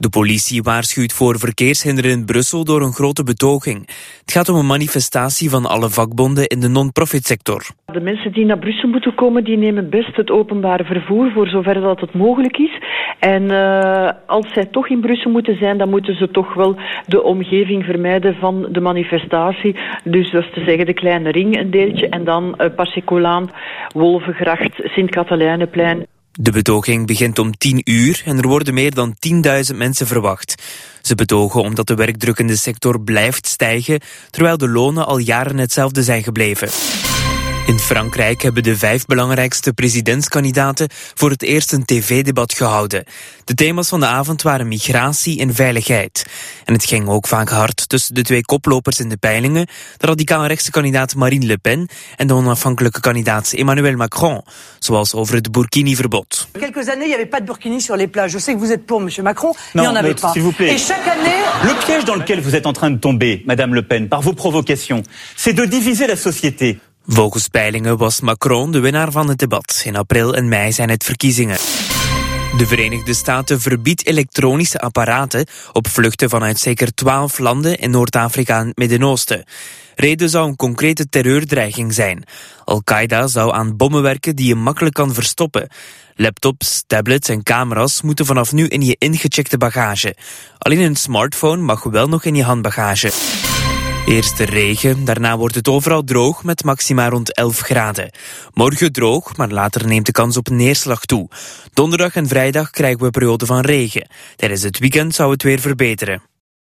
De politie waarschuwt voor verkeershinder in Brussel door een grote betoging. Het gaat om een manifestatie van alle vakbonden in de non-profit sector. De mensen die naar Brussel moeten komen, die nemen best het openbare vervoer voor zover dat het mogelijk is. En als zij toch in Brussel moeten zijn, dan moeten ze toch wel de omgeving vermijden van de manifestatie. Dus dat is te zeggen de Kleine Ring een deeltje en dan Parsecolaan, Wolvengracht, Sint-Katelijneplein. De betoging begint om 10 uur en er worden meer dan 10.000 mensen verwacht. Ze betogen omdat de werkdruk in de sector blijft stijgen, terwijl de lonen al jaren hetzelfde zijn gebleven. In Frankrijk hebben de 5 belangrijkste presidentskandidaten voor het eerst een tv-debat gehouden. De thema's van de avond waren migratie en veiligheid. En het ging ook vaak hard tussen de 2 koplopers in de peilingen, de radicaal-rechtse kandidaat Marine Le Pen en de onafhankelijke kandidaat Emmanuel Macron, zoals over het burkini-verbod. Quelques années, il n'y avait pas de burkini sur les plages. Je sais que vous êtes pour, monsieur Macron, mais il n'y en avait pas. S'il vous plaît. Et chaque année... Le piège dans lequel vous êtes en train de tomber, madame Le Pen, par vos provocations, c'est de diviser la société. Volgens peilingen was Macron de winnaar van het debat. In april en mei zijn het verkiezingen. De Verenigde Staten verbiedt elektronische apparaten op vluchten vanuit zeker 12 landen in Noord-Afrika en het Midden-Oosten. Reden zou een concrete terreurdreiging zijn. Al-Qaeda zou aan bommen werken die je makkelijk kan verstoppen. Laptops, tablets en camera's moeten vanaf nu in je ingecheckte bagage. Alleen een smartphone mag wel nog in je handbagage. Eerst de regen, daarna wordt het overal droog met maxima rond 11 graden. Morgen droog, maar later neemt de kans op neerslag toe. Donderdag en vrijdag krijgen we een periode van regen. Tijdens het weekend zou het weer verbeteren.